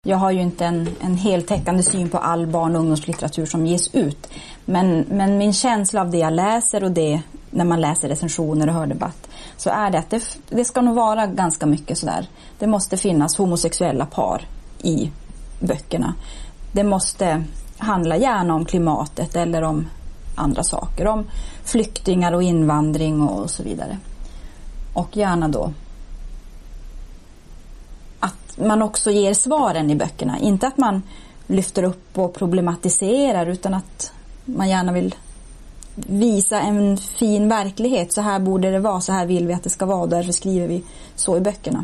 Jag har ju inte en heltäckande syn på all barn- och ungdomslitteratur som ges ut. Men min känsla av det jag läser och det när man läser recensioner och hör debatt, så är det att det ska nog vara ganska mycket sådär. Det måste finnas homosexuella par i böckerna. Det måste handla gärna om klimatet eller om andra saker. Om flyktingar och invandring och så vidare. Och gärna då att man också ger svaren i böckerna. Inte att man lyfter upp och problematiserar, utan att man gärna vill visa en fin verklighet. Så här borde det vara, så här vill vi att det ska vara. Därför skriver vi så i böckerna.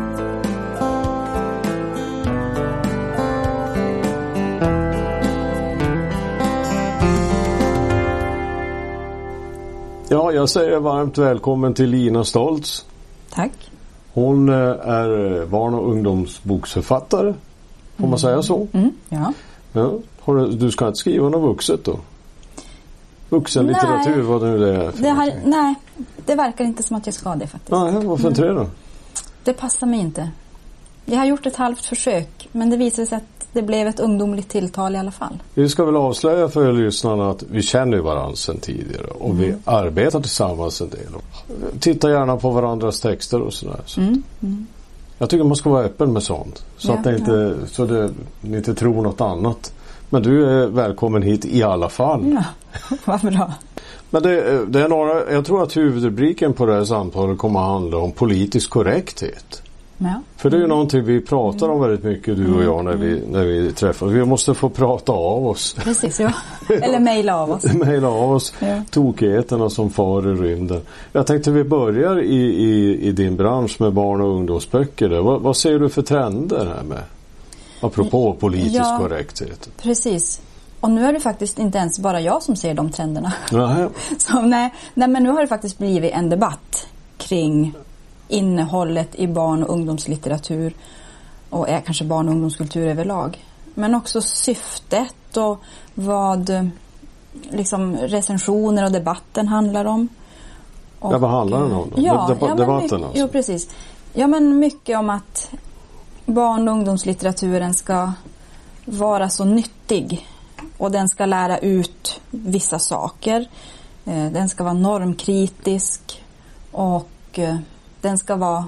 Ja, jag säger varmt välkommen till Lina Stoltz. Tack. Hon är barn- och ungdomsboksförfattare. Får man säga så? Ja. Ja. Du ska inte skriva något vuxet då? Vuxenlitteratur, vad nu det är. Nej, det verkar inte som att jag ska det faktiskt. Nej, varför inte det då? Det passar mig inte. Jag har gjort ett halvt försök, men det visade sig att det blev ett ungdomligt tilltal i alla fall. Vi ska väl avslöja för lyssnarna att vi känner varandra sedan tidigare och vi arbetar tillsammans en del. Titta gärna på varandras texter och sådär. Jag tycker man ska vara öppen med sånt. Så att ni inte tror något annat. Men du är välkommen hit i alla fall. Ja, vad bra. Men det är några, jag tror att huvudrubriken på det här samtalet kommer att handla om politisk korrekthet. Ja. För det är ju någonting vi pratar om väldigt mycket, du och jag, när vi träffas. Vi måste få prata av oss. Precis, ja. Eller mejla av oss. Mejla av oss tokigheterna som far i rymden. Jag tänkte vi börjar i din bransch med barn- och ungdomsböcker. Vad ser du för trender här med? Apropå politisk korrekthet. Precis. Och nu är det faktiskt inte ens bara jag som ser de trenderna. Nej. Så, nej, men nu har det faktiskt blivit en debatt kring innehållet i barn- och ungdomslitteratur och kanske barn- och ungdomskultur överlag. Men också syftet och vad liksom recensioner och debatten handlar om. Och, vad handlar den om då? Debatten alltså? Jo, precis. Ja, men mycket om att barn- och ungdomslitteraturen ska vara så nyttig och den ska lära ut vissa saker. Den ska vara normkritisk och den ska vara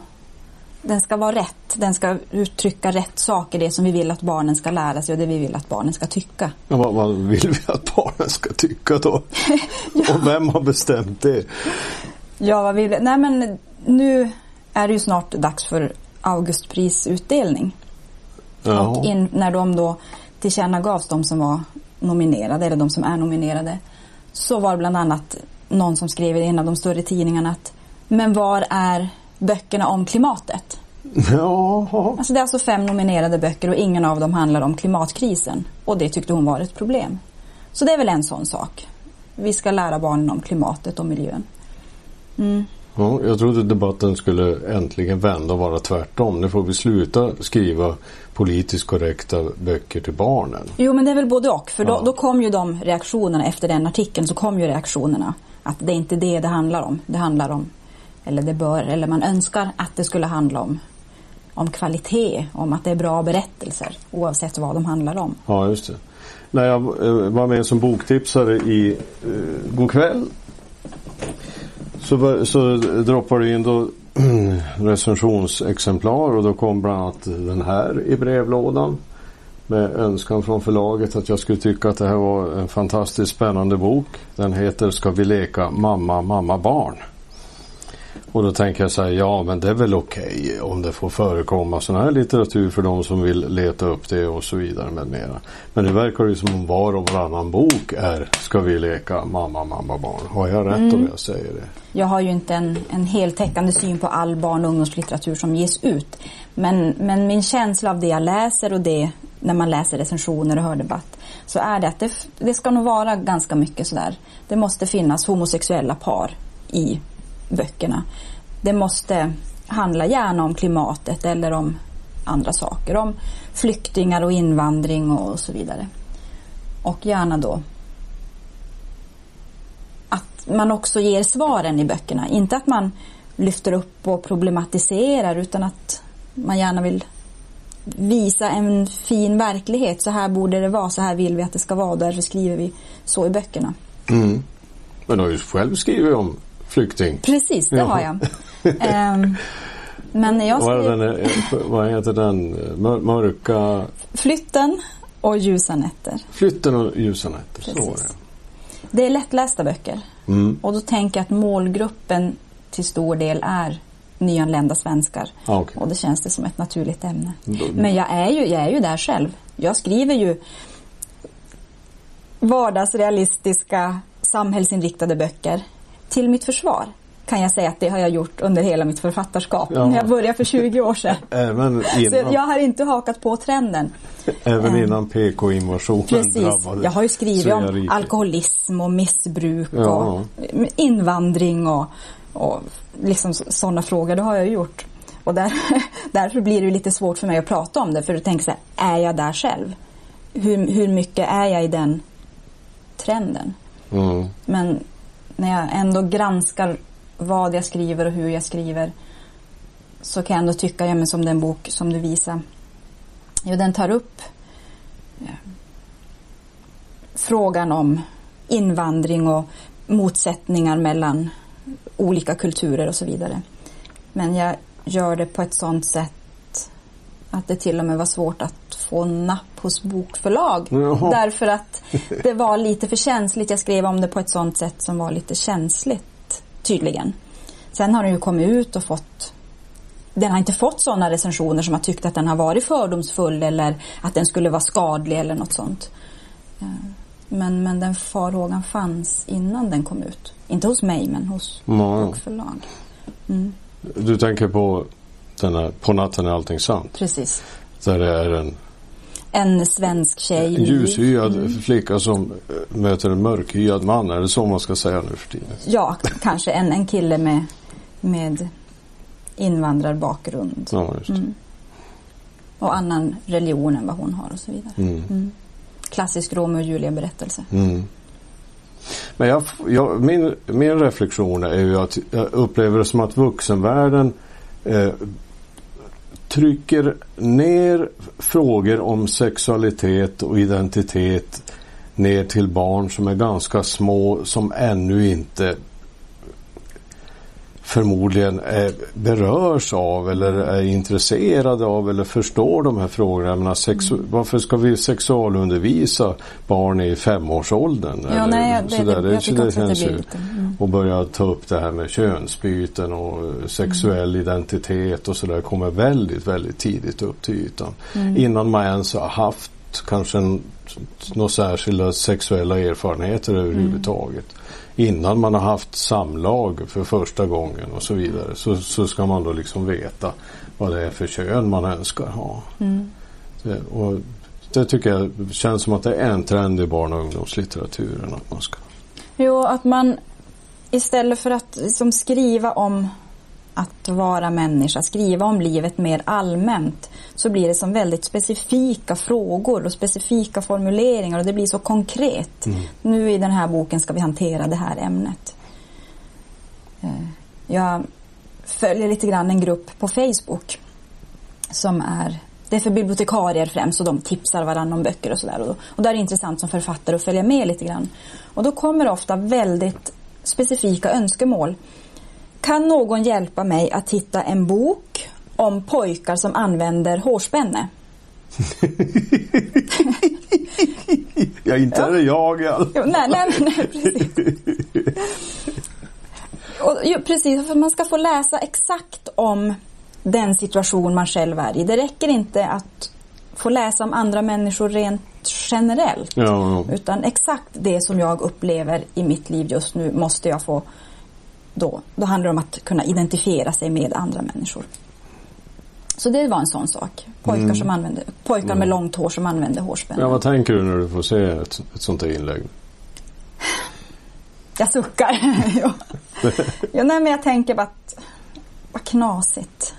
rätt. Den ska uttrycka rätt saker, det som vi vill att barnen ska lära sig och det vi vill att barnen ska tycka. Ja, vad vill vi att barnen ska tycka då? Och vem har bestämt det? Ja, vad vill vi? Nej, men nu är det ju snart dags för Augustprisutdelning. Och när de då tillkännagavs, de som var nominerade eller de som är nominerade, så var det bland annat någon som skrev i en av de större tidningarna att men var är böckerna om klimatet? Ja. Alltså det är alltså 5 nominerade böcker och ingen av dem handlar om klimatkrisen. Och det tyckte hon var ett problem. Så det är väl en sån sak. Vi ska lära barnen om klimatet och miljön. Ja, jag trodde debatten skulle äntligen vända och vara tvärtom. Nu får vi sluta skriva politiskt korrekta böcker till barnen. Jo, men det är väl både och. För då kom ju de reaktionerna efter den artikeln, så kom ju reaktionerna att det är inte det handlar om. Det handlar om, eller man önskar att det skulle handla om kvalitet, om att det är bra berättelser oavsett vad de handlar om. Ja, just det. När jag var med som boktipsare i god kväll så droppade in då recensionsexemplar och då kom bland annat den här i brevlådan med önskan från förlaget att jag skulle tycka att det här var en fantastiskt spännande bok. Den heter Ska vi leka mamma, mamma, barn? Och då tänker jag så här, ja men det är väl okej om det får förekomma sån här litteratur för de som vill leta upp det och så vidare med mera. Men det verkar ju som om var och varannan bok är Ska vi leka mamma, mamma, barn. Har jag rätt om jag säger det? Jag har ju inte en heltäckande syn på all barn- och ungdomslitteratur som ges ut. Men min känsla av det jag läser och det när man läser recensioner och hör debatt, så är det att det ska nog vara ganska mycket sådär. Det måste finnas homosexuella par i böckerna. Det måste handla gärna om klimatet eller om andra saker. Om flyktingar och invandring och så vidare. Och gärna då att man också ger svaren i böckerna. Inte att man lyfter upp och problematiserar, utan att man gärna vill visa en fin verklighet. Så här borde det vara, så här vill vi att det ska vara. Därför skriver vi så i böckerna. Mm. Men du har ju själv skrivit om flykting. Precis, det har jag. Men när jag vad heter den? Mörka... Flytten och ljusa nätter. Flytten och ljusa nätter, så var det. Det är lättlästa böcker. Mm. Och då tänker jag att målgruppen till stor del är nyanlända svenskar. Okay. Och det känns det som ett naturligt ämne. Men jag är ju där själv. Jag skriver ju vardagsrealistiska, samhällsinriktade böcker. Till mitt försvar kan jag säga att det har jag gjort under hela mitt författarskap. Ja. När jag började för 20 år sedan. Så jag har inte hakat på trenden. Även innan PK-invasionen drabbade. Jag har ju skrivit om alkoholism och missbruk och invandring och liksom sådana frågor. Det har jag gjort. Och därför blir det lite svårt för mig att prata om det. För du tänker så här, är jag där själv? Hur mycket är jag i den trenden? Mm. Men när jag ändå granskar vad jag skriver och hur jag skriver, så kan jag ändå tycka, men som den bok som du visar, den tar upp frågan om invandring och motsättningar mellan olika kulturer och så vidare. Men jag gör det på ett sånt sätt att det till och med var svårt att få napp hos bokförlag. Jaha. Därför att det var lite för känsligt. Jag skrev om det på ett sånt sätt som var lite känsligt, tydligen. Sen har den ju kommit ut och den har inte fått sådana recensioner som har tyckt att den har varit fördomsfull eller att den skulle vara skadlig eller något sånt. Men den farhågan fanns innan den kom ut. Inte hos mig, men hos bokförlag. Mm. Du tänker på På natten är allting sant? Precis. Där det är en svensk tjej. En ljushyad flicka som möter en mörkhyad man. Är det så man ska säga nu för tiden? Ja, kanske en kille med invandrarbakgrund. Ja, just det. Och annan religion än vad hon har och så vidare. Klassisk Romeo och Julia-berättelse. Men min reflektion är ju att jag upplever det som att vuxenvärlden trycker ner frågor om sexualitet och identitet ner till barn som är ganska små, som ännu inte förmodligen berörs av eller är intresserade av eller förstår de här frågorna. Jag menar, varför ska vi sexualundervisa barn i 5-årsåldern? Det känns ju och börja ta upp det här med könsbyten och sexuell identitet och sådär kommer väldigt, väldigt tidigt upp till ytan. Innan man ens har haft kanske några särskilda sexuella erfarenheter överhuvudtaget. Innan man har haft samlag för första gången och så vidare, så ska man då liksom veta vad det är för kön man önskar ha. Och det tycker jag känns som att det är en trend i barn- och ungdomslitteraturen att man ska. Jo, att man istället för att liksom skriva om att vara människa, skriva om livet mer allmänt, så blir det som väldigt specifika frågor och specifika formuleringar och det blir så konkret. Nu i den här boken ska vi hantera det här ämnet. Jag följer lite grann en grupp på Facebook som det är för bibliotekarier främst, och de tipsar varandra om böcker och sådär. Och där är det intressant som författare att följa med lite grann. Och då kommer ofta väldigt specifika önskemål. Kan någon hjälpa mig att hitta en bok om pojkar som använder hårspänne? Ja, inte är det jag. Nej, precis. Precis, för man ska få läsa exakt om den situation man själv är i. Det räcker inte att få läsa om andra människor rent generellt. Ja. Utan exakt det som jag upplever i mitt liv just nu måste jag få. Då handlar det om att kunna identifiera sig med andra människor. Så det var en sån sak. Pojkar med långt hår som använder hårspänne. Ja, vad tänker du när du får se ett sånt här inlägg? Jag suckar. Nej, men jag tänker bara att vad knasigt.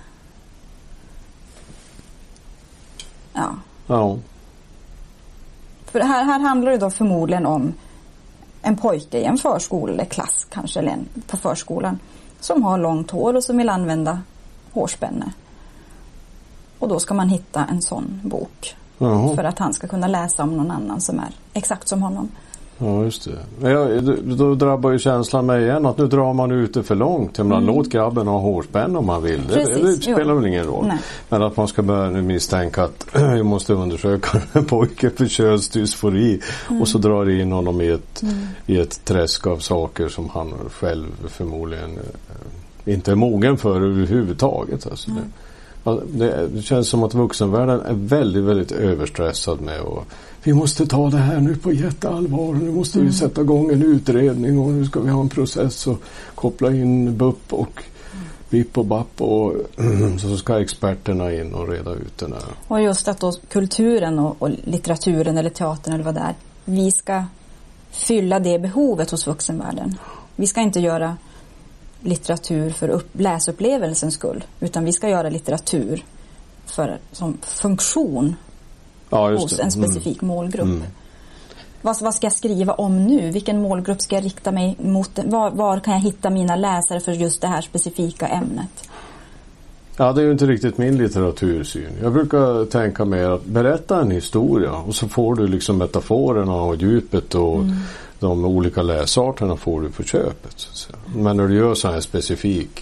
Ja. För här handlar det då förmodligen om en pojke i en förskola eller klass kanske, eller på förskolan, som har långt hår och som vill använda hårspänne. Och då ska man hitta en sån bok. Jaha. För att han ska kunna läsa om någon annan som är exakt som honom. Ja, just det. Då drabbar ju känslan mig igen att nu drar man ut det för långt. Låt grabben ha hårspänn om man vill. Det spelar väl ingen roll. Nej. Men att man ska börja misstänka att vi måste undersöka en pojke för könsdysfori och så drar det in honom i ett träsk av saker som han själv förmodligen inte är mogen för överhuvudtaget. Alltså det känns som att vuxenvärlden är väldigt, väldigt överstressad med och vi måste ta det här nu på jätteallvar. Nu måste vi sätta igång en utredning och nu ska vi ha en process och koppla in BUP och BIP och BAP och så ska experterna in och reda ut den här. Och just att då kulturen och litteraturen eller teatern eller vad det är, vi ska fylla det behovet hos vuxenvärlden. Vi ska inte göra litteratur för läsupplevelsens skull, utan vi ska göra litteratur som funktion hos en specifik målgrupp. Vad ska jag skriva om nu? Vilken målgrupp ska jag rikta mig mot? Var kan jag hitta mina läsare för just det här specifika ämnet? Ja, det är ju inte riktigt min litteratursyn. Jag brukar tänka mer att berätta en historia och så får du liksom metaforerna och djupet och de olika läsarterna får du på köpet. Men när du gör så här specifik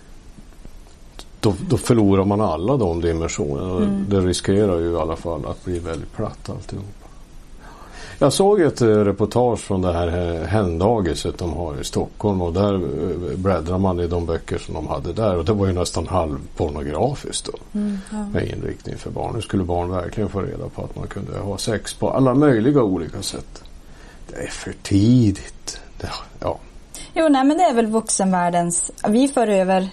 då förlorar man alla de dimensionerna. Det riskerar ju i alla fall att bli väldigt platt alltihop. Jag såg ett reportage från det här händagiset de har i Stockholm och där bläddrar man i de böcker som de hade där och det var ju nästan halvpornografiskt då, med inriktning för barn. Nu skulle barn verkligen få reda på att man kunde ha sex på alla möjliga olika sätt. Det är för tidigt. Jo, nej, men det är väl vuxenvärldens... Vi för över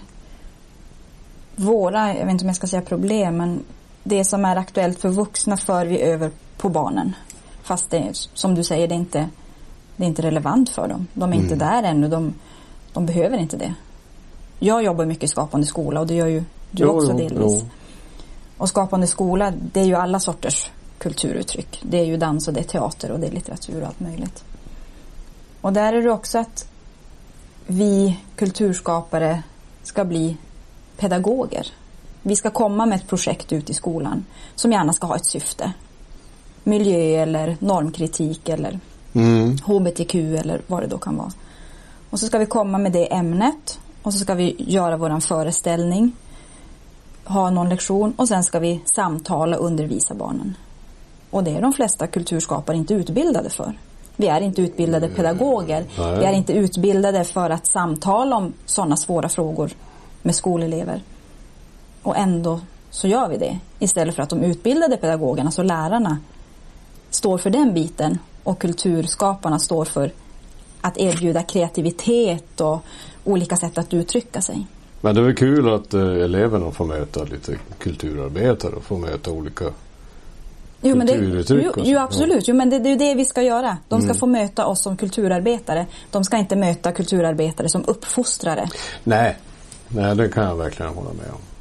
våra, jag vet inte om jag ska säga problem, men det som är aktuellt för vuxna för vi över på barnen. Fast det, som du säger, det är inte relevant för dem. De är inte där ännu, de behöver inte det. Jag jobbar mycket i Skapande skola och det gör ju du också delvis. Och Skapande skola, det är ju alla sorters kulturuttryck. Det är ju dans och det är teater och det är litteratur och allt möjligt. Och där är det också att vi kulturskapare ska bli pedagoger. Vi ska komma med ett projekt ut i skolan som gärna ska ha ett syfte. Miljö eller normkritik eller HBTQ eller vad det då kan vara. Och så ska vi komma med det ämnet och så ska vi göra våran föreställning, ha någon lektion och sen ska vi samtala och undervisa barnen. Och det är de flesta kulturskapare inte utbildade för. Vi är inte utbildade pedagoger. Nej. Vi är inte utbildade för att samtala om sådana svåra frågor med skolelever. Och ändå så gör vi det. Istället för att de utbildade pedagogerna, så lärarna, står för den biten och kulturskaparna står för att erbjuda kreativitet och olika sätt att uttrycka sig. Men det är väl kul att eleverna får möta lite kulturarbetare och får möta olika kulturuttryck. Jo, absolut. Jo, men det är ju det vi ska göra. De ska få möta oss som kulturarbetare. De ska inte möta kulturarbetare som uppfostrare. Nej, det kan jag verkligen hålla med om.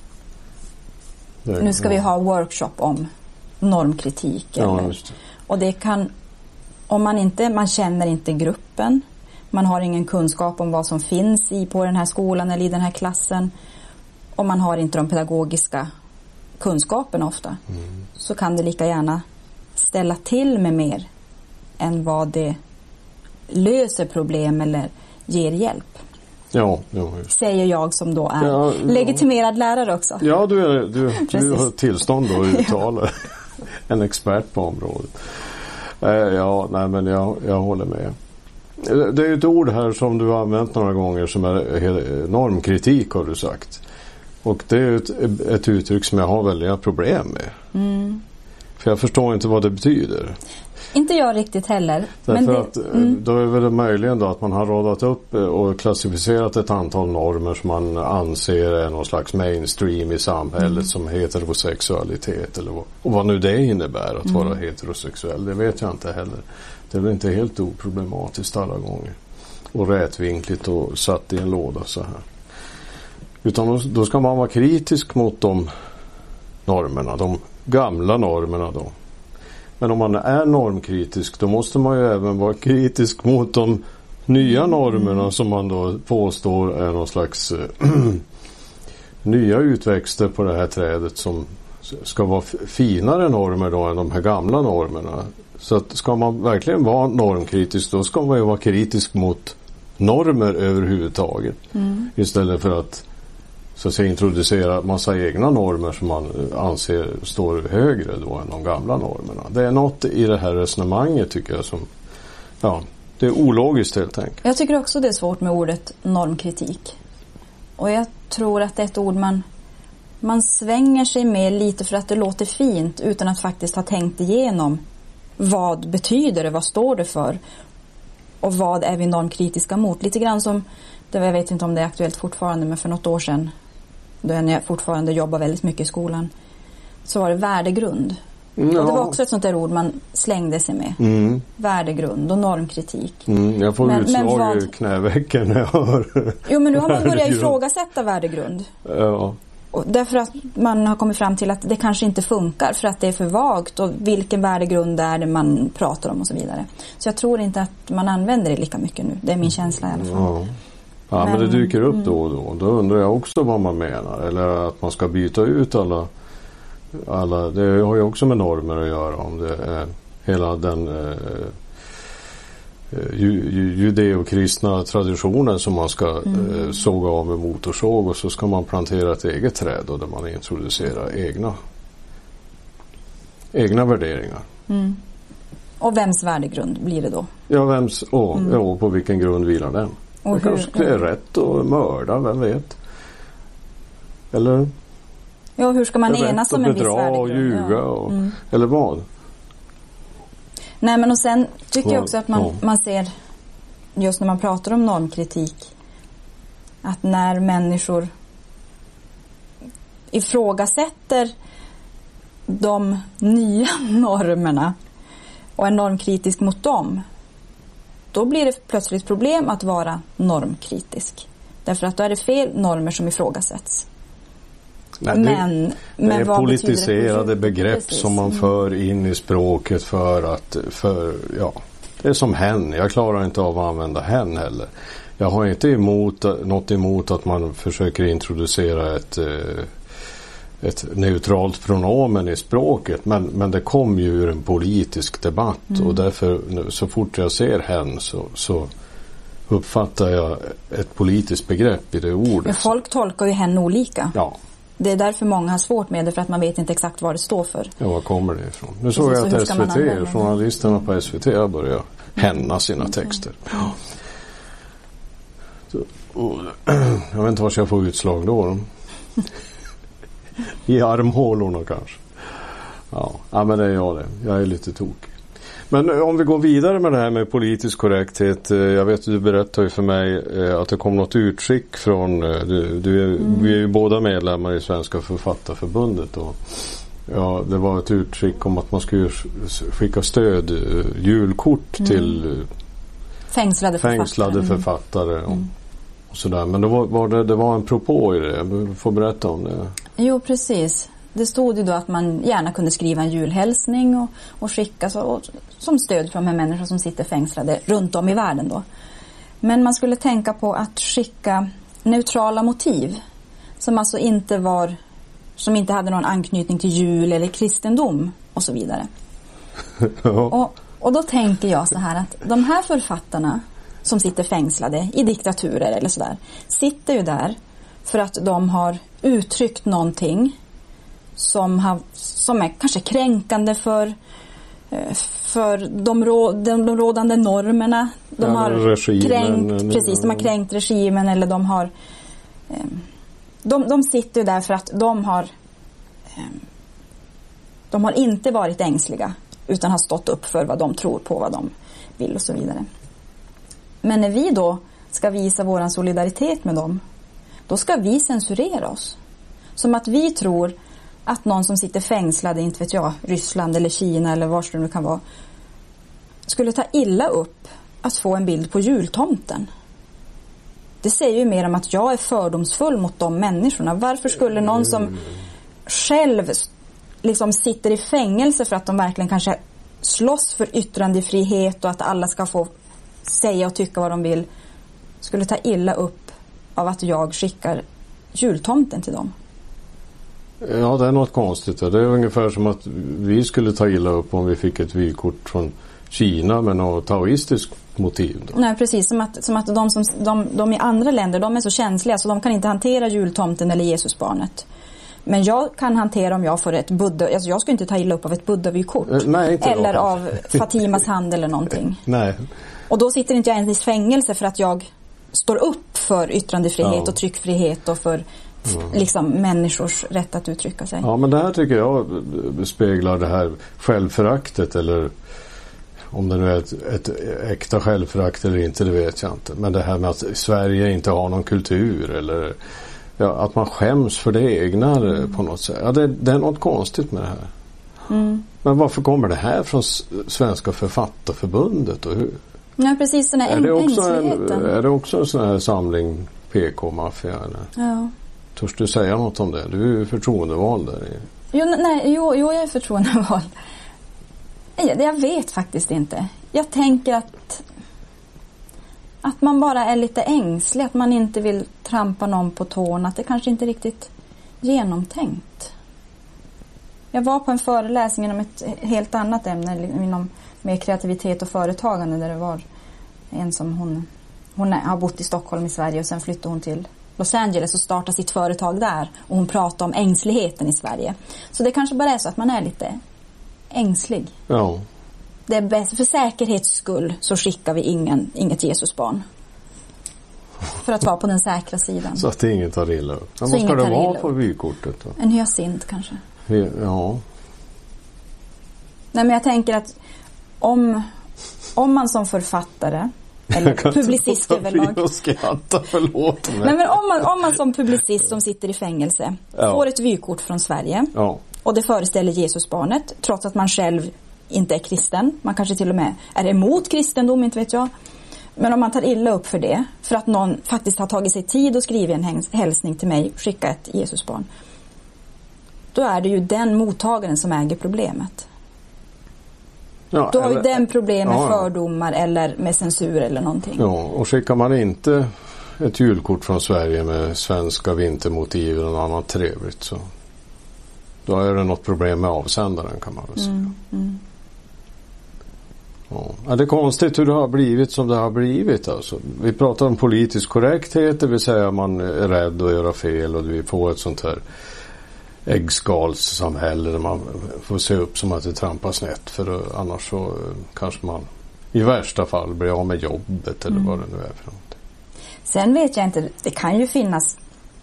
Nu ska vi ha workshop om normkritik. Ja, just det. Och det kan, om man känner inte gruppen, man har ingen kunskap om vad som finns på den här skolan eller i den här klassen, och man har inte de pedagogiska kunskaperna ofta, så kan det lika gärna ställa till med mer än vad det löser problem eller ger hjälp. Ja, säger jag som då är legitimerad lärare också. Ja, du har tillstånd att uttala en expert på området. Men jag håller med. Det är ett ord här som du har använt några gånger som är normkritik, har du sagt. Och det är ett uttryck som jag har väldiga problem med. För jag förstår inte vad det betyder. Inte jag riktigt heller. Då är det möjligen då att man har radat upp och klassificerat ett antal normer som man anser är någon slags mainstream i samhället, som heterosexualitet eller vad nu det innebär att vara heterosexuell. Det vet jag inte heller. Det är väl inte helt oproblematiskt alla gånger. Och rätvinkligt och satt i en låda så här. Utan då ska man vara kritisk mot de normerna, de gamla normerna då. Men om man är normkritisk, då måste man ju även vara kritisk mot de nya normerna som man då påstår är någon slags nya utväxter på det här trädet som ska vara finare normer då än de här gamla normerna. Så att ska man verkligen vara normkritisk, då ska man ju vara kritisk mot normer överhuvudtaget. Istället för att så att säga introducera massa egna normer som man anser står högre då än de gamla normerna. Det är något i det här resonemanget tycker jag som, ja, det är ologiskt helt enkelt. Jag tycker också det är svårt med ordet normkritik. Och jag tror att det är ett ord man svänger sig med lite för att det låter fint utan att faktiskt ha tänkt igenom vad betyder det, vad står det för och vad är vi normkritiska mot. Lite grann som, jag vet inte om det är aktuellt fortfarande, men för något år sedan då jag fortfarande jobbar väldigt mycket i skolan så var det värdegrund. Ja. Och det var också ett sånt där ord man slängde sig med. Värdegrund och normkritik. Jag får utslag i knävecken när jag hör. Jo, men nu har man börjat ifrågasätta värdegrund. Ja. Och därför att man har kommit fram till att det kanske inte funkar för att det är för vagt och vilken värdegrund är det man pratar om och så vidare. Så jag tror inte att man använder det lika mycket nu. Det är min känsla i alla fall. Ja, men det dyker upp då och då. Då undrar jag också vad man menar. Eller att man ska byta ut alla. Det har ju också med normer att göra. Om det är hela den judeokristna traditionen som man ska såga av med motorsåg, och så ska man plantera ett eget träd då, där man introducerar egna värderingar. Och vems värdegrund blir det då? Ja, på vilken grund vilar den? Och det kanske är rätt att mörda, vem vet? Eller? Ja, hur ska man enas om en viss värdegrund? Och ljuga och, eller vad? Nej, men och sen tycker jag också att man ser, just när man pratar om normkritik, att när människor ifrågasätter de nya normerna och är normkritisk mot dem, då blir det plötsligt problem att vara normkritisk. Därför att då är det fel normer som ifrågasätts. Nej, det är politiserade begrepp som man för in i språket för det är som hen. Jag klarar inte av att använda hen heller. Jag har inte något emot att man försöker introducera ett neutralt pronomen i språket, men det kommer ju ur en politisk debatt och därför så fort jag ser hen så uppfattar jag ett politiskt begrepp i det ordet. Men folk tolkar ju hen olika. Ja. Det är därför många har svårt med det, för att man vet inte exakt vad det står för. Ja, var kommer det ifrån? Nu såg jag att SVT, journalisterna på SVT har börjat hänna sina texter. Ja. Så, jag vet inte vad jag får utslag då. I armhålorna kanske. Ja, men det är jag det. Jag är lite tokig. Men om vi går vidare med det här med politisk korrekthet. Jag vet att du berättade för mig att det kom något utskick från vi är ju båda medlemmar i Svenska Författarförbundet och det var ett utskick om att man skulle skicka julkort till fängslade författare och sådär. Men då det var en propå i det. Du får berätta om det. Jo, precis. Det stod ju då att man gärna kunde skriva en julhälsning och skicka som stöd för de här människorna som sitter fängslade runt om i världen då. Men man skulle tänka på att skicka neutrala motiv som alltså som inte hade någon anknytning till jul eller kristendom och så vidare. och då tänker jag så här att de här författarna som sitter fängslade i diktaturer eller sådär sitter ju där för att de har uttryckt någonting som är kanske kränkande för de rådande normerna. De har kränkt regimen, eller de sitter där för att de har inte varit ängsliga utan har stått upp för vad de tror på, vad de vill och så vidare. Men när vi då ska visa våran solidaritet med dem, då ska vi censurera oss. Som att vi tror att någon som sitter fängslad i, inte vet jag, Ryssland eller Kina eller var det nu kan vara, skulle ta illa upp att få en bild på jultomten. Det säger ju mer om att jag är fördomsfull mot de människorna. Varför skulle någon som själv liksom sitter i fängelse för att de verkligen kanske slåss för yttrandefrihet och att alla ska få säga och tycka vad de vill, skulle ta illa upp av att jag skickar jultomten till dem? Ja, det är något konstigt. Det är ungefär som att vi skulle ta illa upp om vi fick ett vykort från Kina med något taoistiskt motiv. Då. Nej, precis. Som att de i andra länder, de är så känsliga så de kan inte hantera jultomten eller Jesusbarnet. Men jag kan hantera om jag får ett Buddha... Alltså jag skulle inte ta illa upp av ett Buddha-vykort. Nej, inte eller då. av Fatimas hand eller någonting. Nej. Och då sitter inte jag ens i fängelse för att jag står upp för yttrandefrihet och tryckfrihet och för liksom människors rätt att uttrycka sig. Ja, men det här tycker jag speglar det här självföraktet, eller om det nu är ett äkta självförakt eller inte, det vet jag inte. Men det här med att Sverige inte har någon kultur, eller att man skäms för det egna på något sätt. Ja, det är något konstigt med det här. Men varför kommer det här från Svenska författarförbundet? Och hur? Ja, precis, den här ängsligheten. Är det också en sån här samling PK-maffia? Ja. Törs du säga något om det? Du är ju förtroendevald där. Jo, jag är förtroendevald. Jag vet faktiskt inte. Jag tänker att man bara är lite ängslig. Att man inte vill trampa någon på tårna. Att det kanske inte är riktigt genomtänkt. Jag var på en föreläsning inom ett helt annat ämne. Inom med kreativitet och företagande. Där det var en som hon har bott i Stockholm i Sverige. Och sen flyttade hon till Los Angeles och startade sitt företag där. Och hon pratade om ängsligheten i Sverige. Så det kanske bara är så att man är lite ängslig. Ja. Det är bäst, för säkerhets skull så skickar vi inget Jesusbarn. För att vara på den säkra sidan. Så att det inget tar illa upp. Men vad ska det vara på vykortet då? En hyacint kanske. Ja. Nej, men jag tänker att om man som författare eller publicist överlag. Nej, men om man som publicist som sitter i fängelse får ett vykort från Sverige och det föreställer Jesusbarnet, trots att man själv inte är kristen. Man kanske till och med är emot kristendom, inte vet jag. Men om man tar illa upp för det, för att någon faktiskt har tagit sig tid och skrivit en hälsning till mig, skicka ett Jesusbarn, då är det ju den mottagaren som äger problemet. Ja, då har ju den problem med fördomar eller med censur eller någonting. Ja, och skickar man inte ett julkort från Sverige med svenska vintermotiv och något annat trevligt, så då är det något problem med avsändaren, kan man väl säga. Ja, det är konstigt hur det har blivit som det har blivit. Alltså. Vi pratar om politisk korrekthet, det vill säga man är rädd att göra fel och vi får ett sånt här äggskalssamhälle där man får se upp som att det trampar snett, för annars så kanske man i värsta fall blir av med jobbet eller vad det nu är för någonting. Sen vet jag inte, det kan ju finnas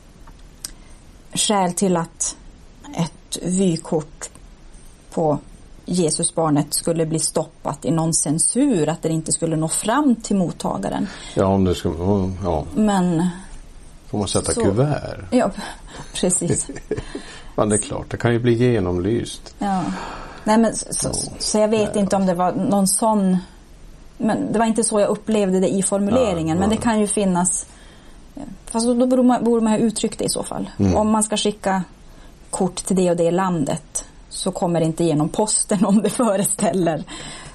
skäl till att ett vykort på Jesusbarnet skulle bli stoppat i någon censur, att det inte skulle nå fram till mottagaren. Ja, om det skulle, men får man sätta kuvert. Ja, precis. Men det är klart, det kan ju bli genomlyst. Ja. Nej, men så jag vet inte om det var någon sån, men det var inte så jag upplevde det i formuleringen, men det kan ju finnas, fast då borde man ha uttryckt det i så fall. Om man ska skicka kort till det och det landet, så kommer det inte genom posten om det föreställer.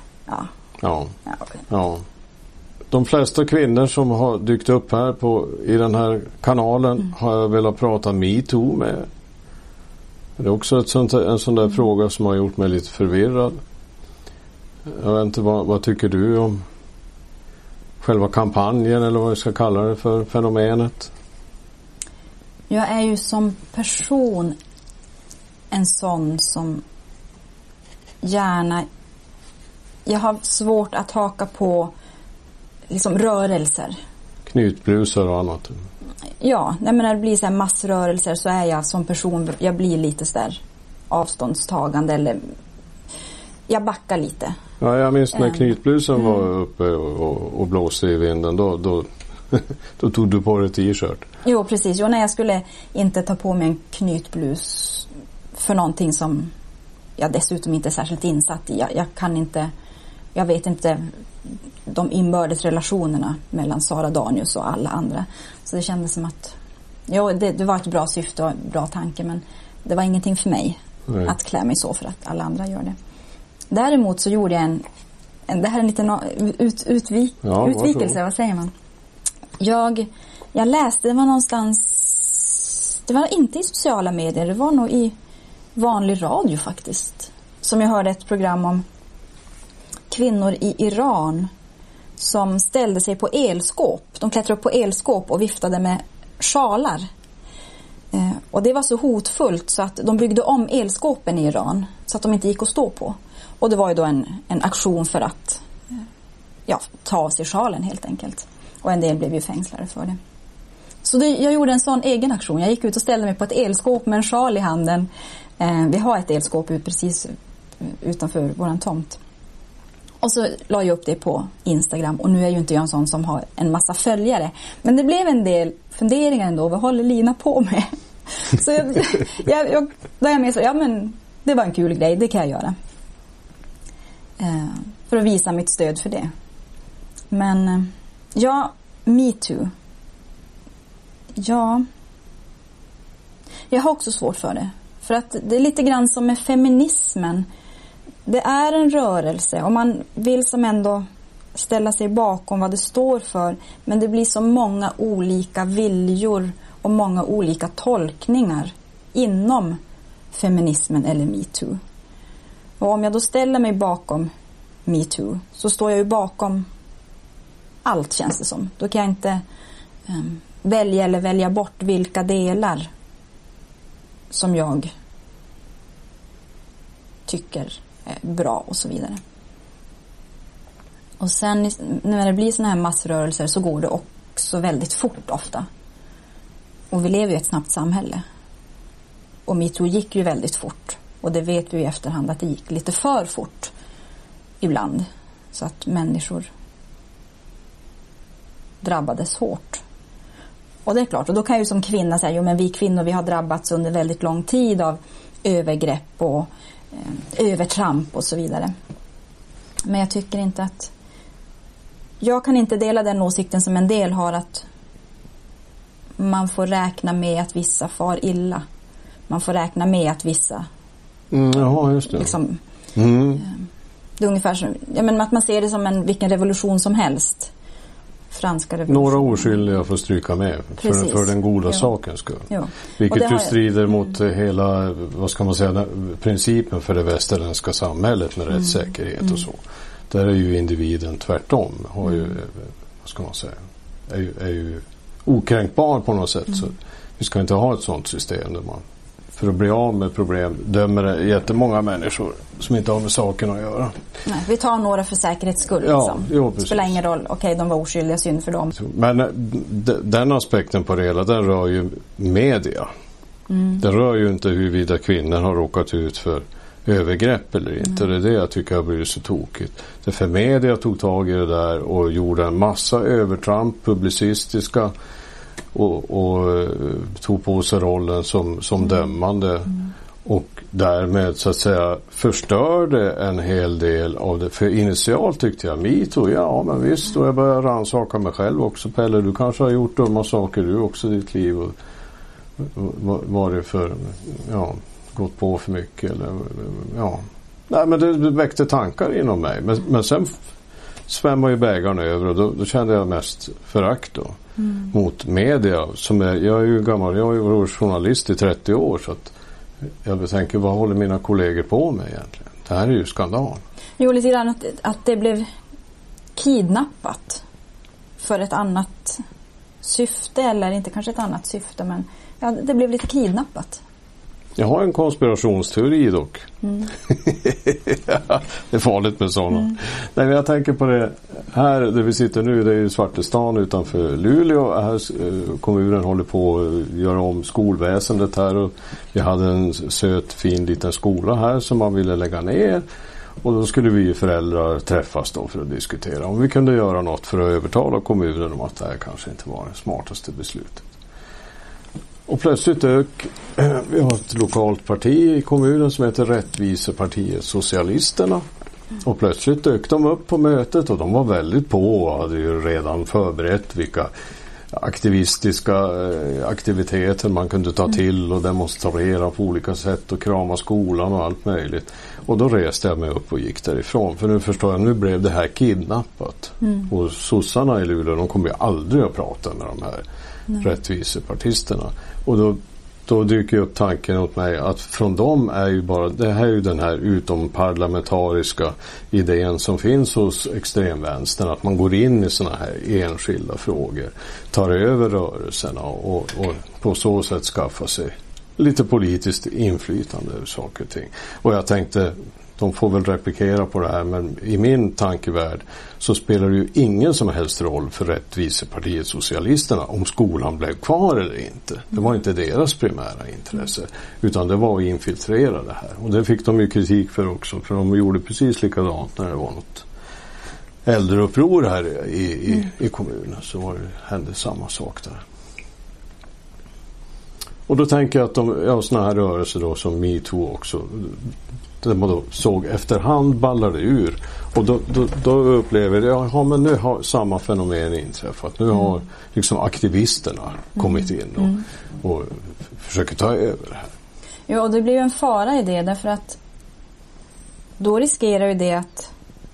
Ja. De flesta kvinnor som har dykt upp här i den här kanalen har jag velat prata MeToo med. Det är också en sån där fråga som har gjort mig lite förvirrad. Jag vet inte, vad tycker du om själva kampanjen, eller vad vi ska kalla det för, fenomenet? Jag är ju som person en sån som gärna, jag har svårt att haka på liksom rörelser. Knytblusar och annat. Ja, men när det blir så här massrörelser så är jag som person, jag blir lite så där avståndstagande, eller jag backar lite. Ja, jag minns när knytblusen var uppe och blåste i vinden, då tog du på dig t-shirt. Jo, precis. När jag skulle inte ta på mig en knytblus för någonting som jag dessutom inte är särskilt insatt i. Jag vet inte de inbördes relationerna mellan Sara Danius och alla andra. Så det kändes som att det var ett bra syfte och en bra tanke, men det var ingenting för mig att klä mig så för att alla andra gör det. Däremot så gjorde jag det här är en liten utvikelse, vad säger man? Jag läste, det var någonstans Det var inte i sociala medier, det var nog i vanlig radio faktiskt. Som jag hörde ett program om kvinnor i Iran som ställde sig på elskåp. De klättrade upp på elskåp och viftade med sjalar. Och det var så hotfullt så att de byggde om elskåpen i Iran så att de inte gick att stå på. Och det var ju då en aktion för att ta av sig sjalen helt enkelt. Och en del blev ju fängslade för det. Så jag gjorde en sån egen aktion. Jag gick ut och ställde mig på ett elskåp med en sjal i handen. Vi har ett elskåp precis utanför våran tomt. Och så la jag upp det på Instagram. Och nu är ju inte jag en sån som har en massa följare. Men det blev en del funderingar ändå. Vad håller Lina på med? Så då är jag med så, men det var en kul grej. Det kan jag göra. För att visa mitt stöd för det. Men me too. Ja, jag har också svårt för det. För att det är lite grann som med feminismen. Det är en rörelse och man vill som ändå ställa sig bakom vad det står för. Men det blir så många olika viljor och många olika tolkningar inom feminismen eller MeToo. Och om jag då ställer mig bakom MeToo så står jag ju bakom allt, känns det som. Då kan jag inte välja eller välja bort vilka delar som jag tycker är bra och så vidare. Och sen när det blir såna här massrörelser så går det också väldigt fort ofta. Och vi lever ju i ett snabbt samhälle. Och MeToo gick ju väldigt fort. Och det vet vi i efterhand att det gick lite för fort ibland. Så att människor drabbades hårt. Och det är klart, och då kan jag ju som kvinna säga, men vi kvinnor, vi har drabbats under väldigt lång tid av övergrepp och övertramp och så vidare. Men jag tycker inte att jag kan inte dela den åsikten som en del har, att man får räkna med att vissa far illa. Man får räkna med att vissa ja, just det. Liksom, det är ungefär som, att man ser det som vilken revolution som helst. Franska revolutionen. Några oskyldiga får stryka med för den goda sakens skull. Jo. Vilket ju strider mot hela, vad ska man säga, principen för det västerländska samhället med rättssäkerhet och så. Där är ju individen tvärtom. Har ju, vad ska man säga, är ju okränkbar på något sätt. Så vi ska inte ha ett sådant system där man för att bli av med problem dömer jättemånga människor som inte har med saken att göra. Nej, vi tar några för säkerhets skull. Ja, liksom. Det spelar ingen roll. Okej, de var oskyldiga, synd för dem. Men den aspekten på det hela, den rör ju media. Den rör ju inte huruvida kvinnor har råkat ut för övergrepp eller inte. Det är det jag tycker har blivit så tokigt. För media tog tag i det där och gjorde en massa övertramp, publicistiska, och tog på sig rollen som dömande och därmed så att säga förstörde en hel del av det. För initialt tyckte jag, MeToo, men visst, och jag började rannsaka mig själv också. Pelle, du kanske har gjort dumma saker du också i ditt liv och varit för, gått på för mycket eller, nej, men det väckte tankar inom mig, men sen svämmar ju bägaren över och då kände jag mest förakt då. Mot media som jag är ju gammal, jag har ju varit journalist i 30 år, så att jag tänker, vad håller mina kollegor på med egentligen? Det här är ju skandal. Jo, lite grann att det blev kidnappat för ett annat syfte, eller inte kanske ett annat syfte, men det blev lite kidnappat. Jag har en konspirationsteori dock. Det är farligt med sådana. Nej, men jag tänker på det här där vi sitter nu, det är ju Svartestan utanför Luleå. Här kommunen håller på att göra om skolväsendet här, och vi hade en söt fin liten skola här som man ville lägga ner. Och då skulle vi föräldrar träffas då för att diskutera om vi kunde göra något för att övertala kommunen om att det här kanske inte var det smartaste beslutet. Och plötsligt vi har ett lokalt parti i kommunen som heter Rättvisepartiet Socialisterna. Och plötsligt dök de upp på mötet och de var väldigt på och hade ju redan förberett vilka aktivistiska aktiviteter man kunde ta till och demonstrera på olika sätt och krama skolan och allt möjligt. Och då reste jag mig upp och gick därifrån. För nu förstår jag, nu blev det här kidnappat. Och sossarna i Luleå, de kommer ju aldrig att prata med de här rättvisepartisterna. Och då då dyker upp tanken åt mig att från dem är ju bara, det här är ju den här utomparlamentariska idén som finns hos extremvänstern, att man går in i såna här enskilda frågor, tar över rörelserna och på så sätt skaffar sig lite politiskt inflytande över saker och ting. Och jag tänkte, de får väl replikera på det här, men i min tankevärld så spelar det ju ingen som helst roll för Rättvisepartiet Socialisterna om skolan blev kvar eller inte. Det var inte deras primära intresse, utan det var att infiltrera det här. Och det fick de ju kritik för också, för de gjorde precis likadant när det var något äldreuppror här i kommunen, så hände samma sak där. Och då tänker jag att såna här rörelser då som MeToo också, där man då såg efterhand ballade ur, och då upplever jag, men nu har samma fenomen inträffat. Nu har liksom aktivisterna kommit in och försöker ta över det här. Ja, och det blir ju en fara i det, därför att då riskerar ju det att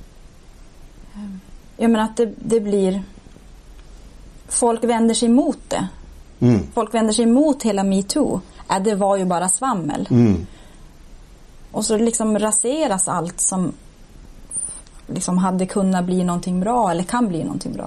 att det blir, folk vänder sig emot det. Folk vänder sig emot hela MeToo. Det var ju bara svammel. Och så liksom raseras allt som liksom hade kunnat bli någonting bra eller kan bli någonting bra.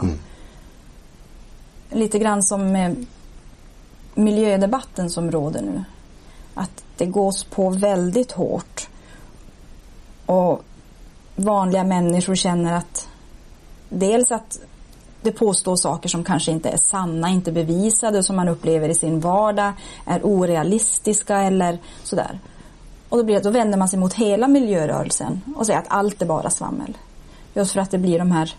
Lite grann som med miljödebatten som råder nu. Att det gås på väldigt hårt. Och vanliga människor känner att dels att det påstår saker som kanske inte är sanna, inte bevisade, som man upplever i sin vardag, är orealistiska eller sådär. Och då vänder man sig mot hela miljörörelsen och säger att allt är bara svammel. Just för att det blir de här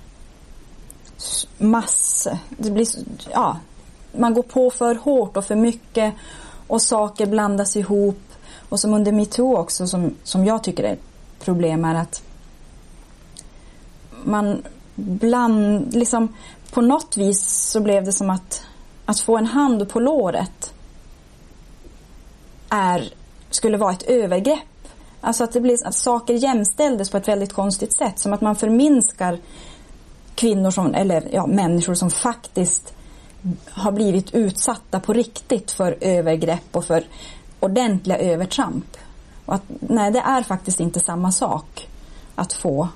man går på för hårt och för mycket, och saker blandas ihop. Och som under MeToo också, som jag tycker är ett problem, är att man liksom på något vis så blev det som att få en hand på låret skulle vara ett övergrepp. Alltså att det blir att saker jämställdes på ett väldigt konstigt sätt, som att man förminskar kvinnor människor som faktiskt har blivit utsatta på riktigt för övergrepp och för ordentliga övertramp. Och att nej, det är faktiskt inte samma sak att få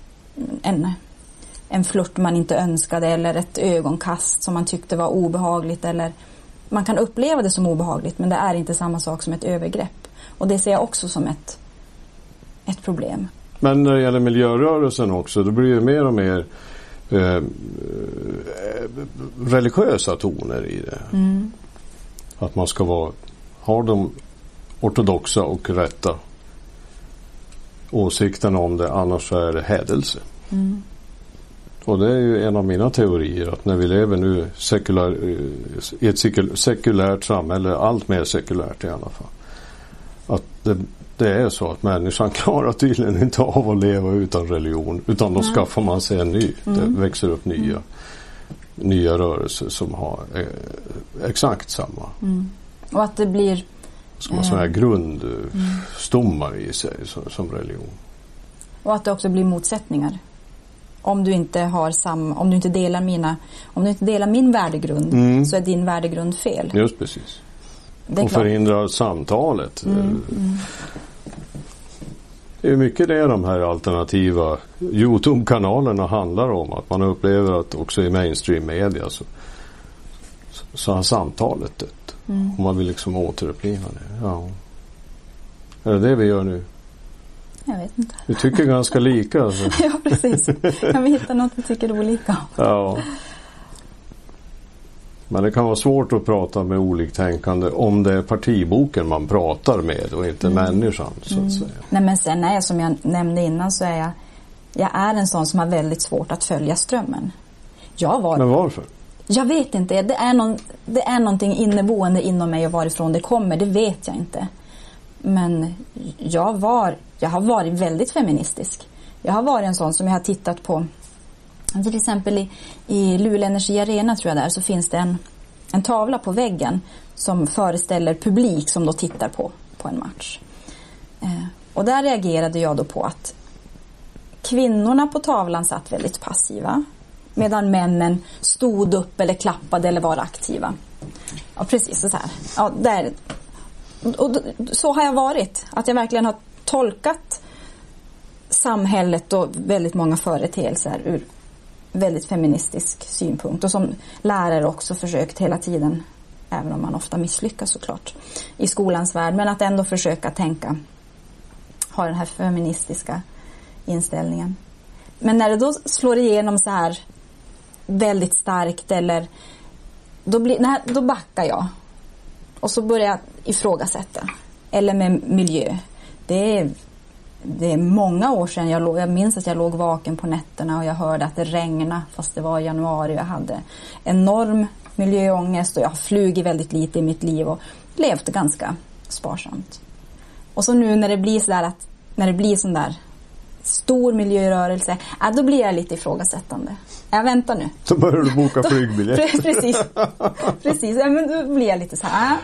en flört man inte önskade, eller ett ögonkast som man tyckte var obehagligt, eller man kan uppleva det som obehagligt, men det är inte samma sak som ett övergrepp. Och det ser jag också som ett problem. Men när det gäller miljörörelsen också, då blir det mer och mer religiösa toner i det. Att man ska ha de ortodoxa och rätta åsikterna om det, annars är det hädelse. Och det är ju en av mina teorier, att när vi lever nu i ett sekulärt samhälle, allt mer sekulärt i alla fall, att det är så att människan klarar tydligen inte av att leva utan religion, utan då skaffar man sig en ny. Det växer upp nya rörelser som har exakt samma. Och att det blir sådana här grundstommar i sig som religion. Och att det också blir motsättningar. Om du inte delar min värdegrund, så är din värdegrund fel. Just precis. Och förhindrar samtalet. Det är mycket det de här alternativa YouTube-kanalerna handlar om. Att man upplever att också i mainstream-media så har samtalet dött. Och man vill liksom återuppliva det. Ja. Är det vi gör nu? Jag vet inte. Vi tycker ganska lika. Alltså. Ja, precis. Kan vi hitta något vi tycker olika om? Ja. Men det kan vara svårt att prata med oliktänkande om det är partiboken man pratar med och inte människan, så att säga. Nej, men sen är jag, som jag nämnde innan, så är jag är en sån som har väldigt svårt att följa strömmen. Men varför? Jag vet inte. Det är någonting inneboende inom mig, och varifrån det kommer, det vet jag inte. Men jag har varit väldigt feministisk. Jag har varit en sån som jag har tittat på. Till exempel i Luleå Energi Arena, tror jag, där så finns det en tavla på väggen som föreställer publik som då tittar på en match. Och där reagerade jag då på att kvinnorna på tavlan satt väldigt passiva, medan männen stod upp eller klappade eller var aktiva. Ja, precis så här. Ja, där. och så har jag varit. Att jag verkligen har tolkat samhället och väldigt många företeelser ur väldigt feministisk synpunkt. Och som lärare också försökt hela tiden, även om man ofta misslyckas såklart, i skolans värld. Men att ändå försöka tänka, ha den här feministiska inställningen. Men när det då slår igenom så här väldigt starkt, eller då backar jag. Och så börjar jag ifrågasätta. Eller med miljö. Det är många år sedan jag minns att jag låg vaken på nätterna och jag hörde att det regnade fast det var januari. Jag hade enorm miljöångest och jag har flugit väldigt lite i mitt liv och levt ganska sparsamt. Och så nu när det blir så där att när det blir sån där stor miljörörelse, då blir jag lite ifrågasättande. Jag väntar nu. Så börjar du boka flygbiljett. Precis. Ja, men då blir jag lite så här.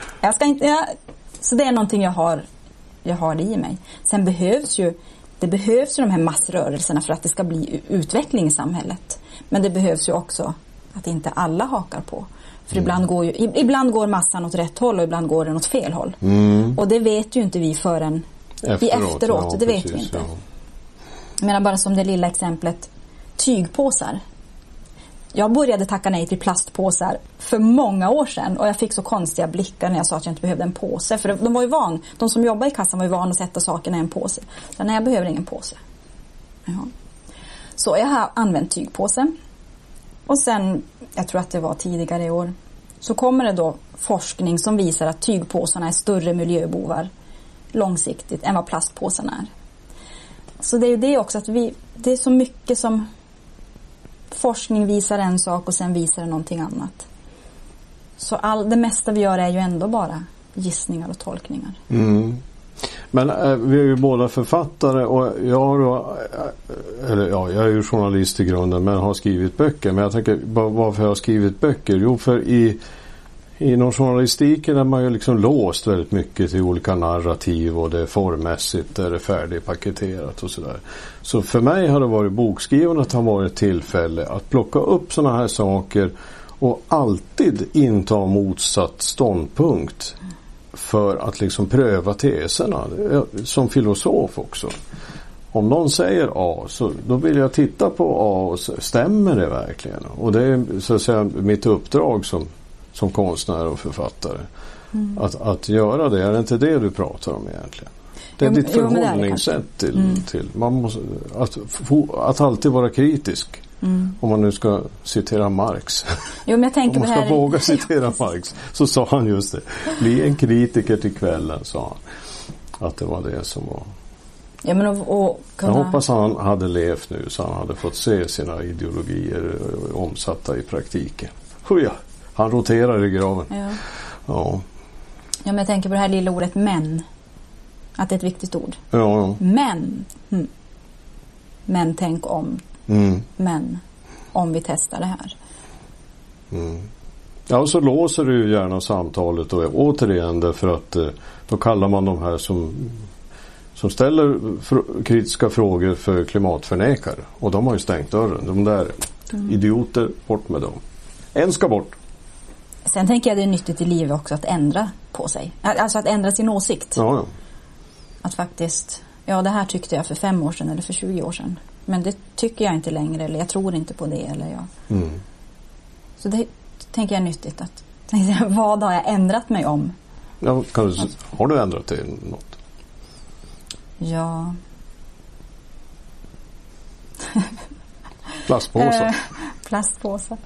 Så det är någonting jag har det i mig. Sen behövs ju de här massrörelserna för att det ska bli utveckling i samhället. Men det behövs ju också att inte alla hakar på. För ibland går massan åt rätt håll och ibland går den åt fel håll. Och det vet ju inte vi förrän efteråt. Ja, det vet vi inte. Ja. Jag menar bara som det lilla exemplet tygpåsar. Jag började tacka nej till plastpåsar för många år sedan och jag fick så konstiga blickar när jag sa att jag inte behövde en påse. För de var ju de som jobbar i kassan var ju van att sätta sakerna i en påse. Så nej, jag behöver ingen påse. Jaha. Så jag har använt tygpåse. Och sen, jag tror att det var tidigare i år, så kommer det då forskning som visar att tygpåsarna är större miljöbovar långsiktigt än vad plastpåsarna är. Så det är ju det också att det är så mycket som forskning visar en sak och sen visar det någonting annat. Så det mesta vi gör är ju ändå bara gissningar och tolkningar. Men vi är ju båda författare och jag är ju journalist i grunden men har skrivit böcker. Men jag tänker, varför jag har skrivit böcker? Jo, för inom journalistiken är man ju liksom låst väldigt mycket till olika narrativ och det är formmässigt, det är färdigpaketerat och sådär. Så för mig har det varit bokskrivandet har varit ett tillfälle att plocka upp sådana här saker och alltid inta motsatt ståndpunkt för att liksom pröva teserna som filosof också. Om någon säger A så då vill jag titta på A och stämmer det verkligen? Och det är så att säga mitt uppdrag som konstnär och författare. Att göra det, är det inte det du pratar om egentligen? Det är ditt förhållningssätt till man måste, att alltid vara kritisk. Om man nu ska citera Marx. Jo, men jag tänker om man ska våga citera Marx så sa han just det. Bli en kritiker till kvällen, sa han. Att det var det som var. Ja, men jag hoppas han hade levt nu så han hade fått se sina ideologier omsatta i praktiken. Han roterar i graven. Ja, men jag tänker på det här lilla ordet men. Att det är ett viktigt ord. Ja. Men tänk om. Men om vi testar det här. Ja, och så låser du ju gärna samtalet och återigen därför att då kallar man de här som ställer kritiska frågor för klimatförnekare. Och de har ju stängt dörren. De där idioter, bort med dem. En ska bort. Sen tänker jag det är nyttigt i livet också att ändra på sig. Alltså att ändra sin åsikt. Ja. Att faktiskt, det här tyckte jag för 5 år sedan eller för 20 år sedan. Men det tycker jag inte längre, eller jag tror inte på det. Eller Så det tänker jag är nyttigt. Vad har jag ändrat mig om? Ja, har du ändrat dig något? Ja. Plastpåsar.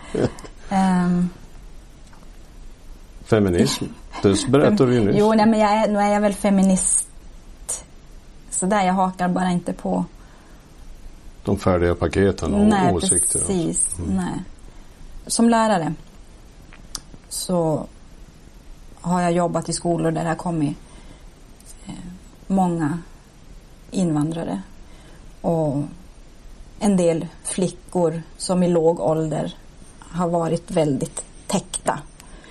Feminism. Det berättar vi nyss. Jo, nej, men nu är jag väl feminist. Så där jag hakar bara inte på de färdiga paketen och åsikter. Precis. Nej. Som lärare så har jag jobbat i skolor där det har kommit många invandrare och en del flickor som i låg ålder har varit väldigt täckta.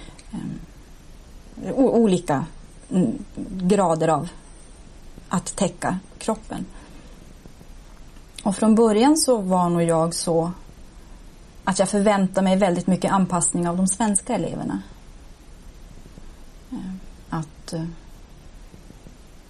Olika grader av att täcka kroppen. Och från början så var nog jag så att jag förväntade mig väldigt mycket anpassning av de svenska eleverna. Att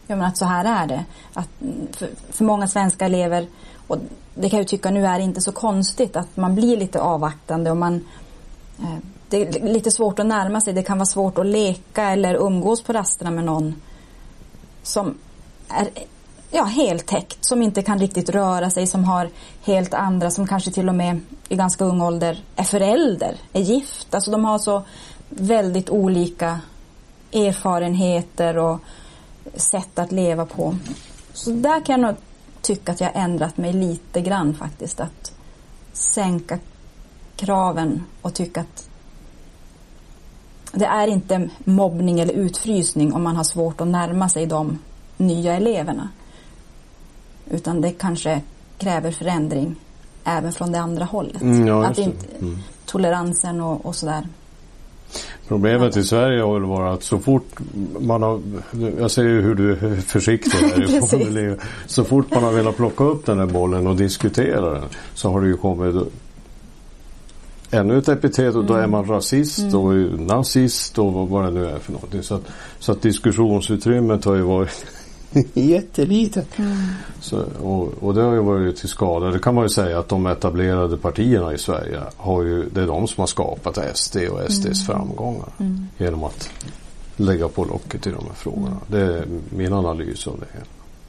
men att så här är det. Att för många svenska elever, och det kan jag tycka nu är inte så konstigt, att man blir lite avvaktande och det är lite svårt att närma sig. Det kan vara svårt att leka eller umgås på rasterna med någon som är helt täckt, som inte kan riktigt röra sig, som har helt andra, som kanske till och med i ganska ung ålder är förälder, är gift. Alltså de har så väldigt olika erfarenheter och sätt att leva på. Så där kan jag nog tycka att jag ändrat mig lite grann faktiskt, att sänka kraven och tycka att det är inte mobbning eller utfrysning om man har svårt att närma sig de nya eleverna, utan det kanske kräver förändring även från det andra hållet. Att inte toleransen och sådär. Problemet i Sverige har väl varit att så fort man har, jag ser ju hur du är försiktig här, så fort man har velat plocka upp den här bollen och diskutera den, så har det ju kommit ännu ett epitet, och då är man rasist och nazist och vad det nu är för någonting. Så att diskussionsutrymmet har ju varit jättelitet. Och det har ju varit till skada. Det kan man ju säga att de etablerade partierna i Sverige det är de som har skapat SD och SDs framgångar genom att lägga på locket i de här frågorna. Det är min analys av det hela.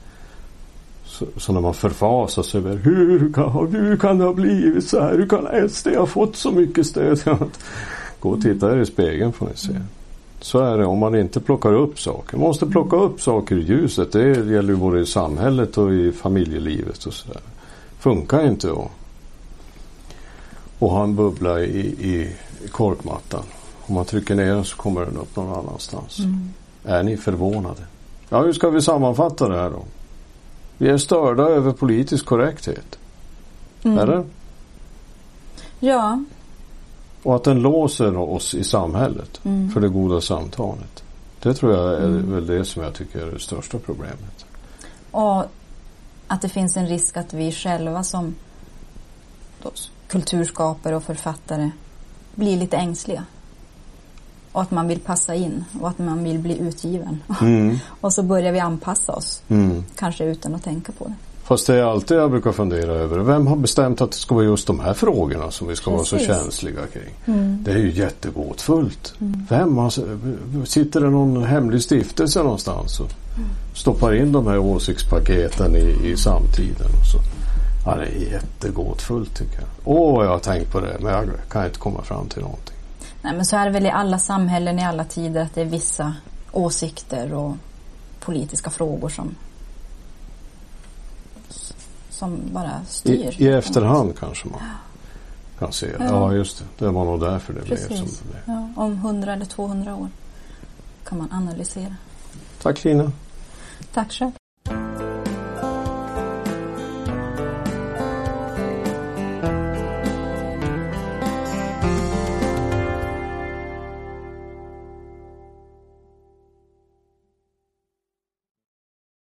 Så när man förfasar sig över hur kan det ha blivit så här? Hur kan SD ha fått så mycket stöd? Gå och titta er i spegeln får ni se. Så är det om man inte plockar upp saker. Man måste plocka upp saker i ljuset. Det gäller ju både i samhället och i familjelivet och sådär. Funkar inte att ha en bubbla i korkmattan. Om man trycker ner den så kommer den upp någon annanstans. Är ni förvånade? Ja, hur ska vi sammanfatta det här då? Vi är störda över politisk korrekthet. Eller? Ja. Och att den låser oss i samhället för det goda samtalet. Det tror jag är väl det som jag tycker är det största problemet. Och att det finns en risk att vi själva som kulturskapare och författare blir lite ängsliga. Och att man vill passa in och att man vill bli utgiven. Och så börjar vi anpassa oss. Kanske utan att tänka på det. Fast det är alltid jag brukar fundera över. Vem har bestämt att det ska vara just de här frågorna som vi ska vara så känsliga kring? Det är ju jättegåtfullt. Sitter det någon hemlig stiftelse någonstans och stoppar in de här åsiktspaketen i samtiden? Och så. Ja, det är jättegåtfullt tycker jag. Jag har tänkt på det, men jag kan inte komma fram till någonting. Nej, men så är det väl i alla samhällen i alla tider, att det är vissa åsikter och politiska frågor som bara styr. I efterhand kanske man kan se. Ja, just det. Det var nog därför det blev som det blev. Ja, om 100 eller 200 år kan man analysera. Tack Lina. Tack själv.